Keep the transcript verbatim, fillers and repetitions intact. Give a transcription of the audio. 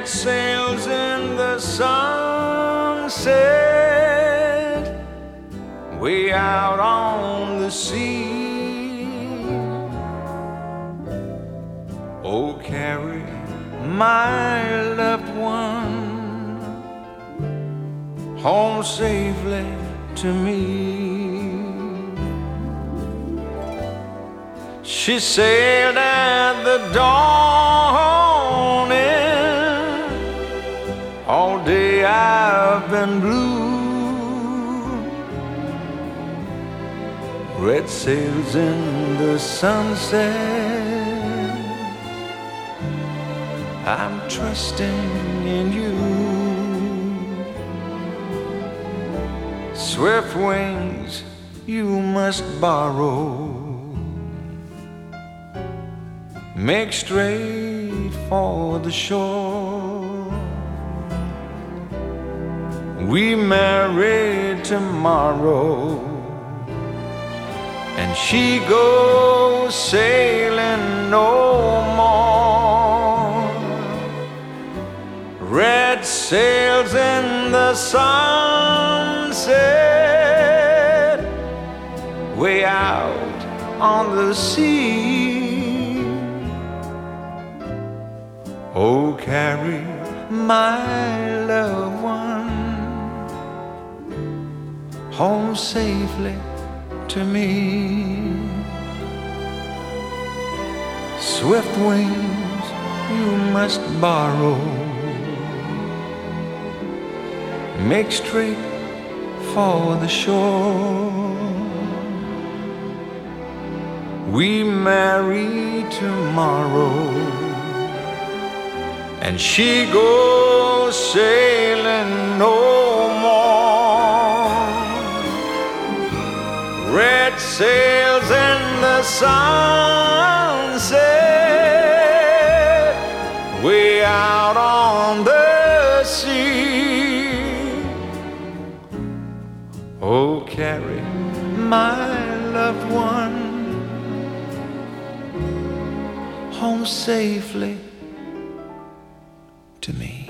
red sails in the sunset, way out on the sea. Oh, carry my loved one home safely to me. She sailed at the dawning. All day I've been blue. Red sails in the sunset. I'm trusting in you. Swift wings you must borrow. Make straight for the shore. We married tomorrow, and she goes sailing no more. Red sails in the sunset, way out on the sea. Oh, carry my loved one home safely to me. Swift wings you must borrow. Make straight for the shore. We marry tomorrow, and she goes sailing no more. Red sails in the sunset, way out on the sea. Oh, carry my loved one home safely to me.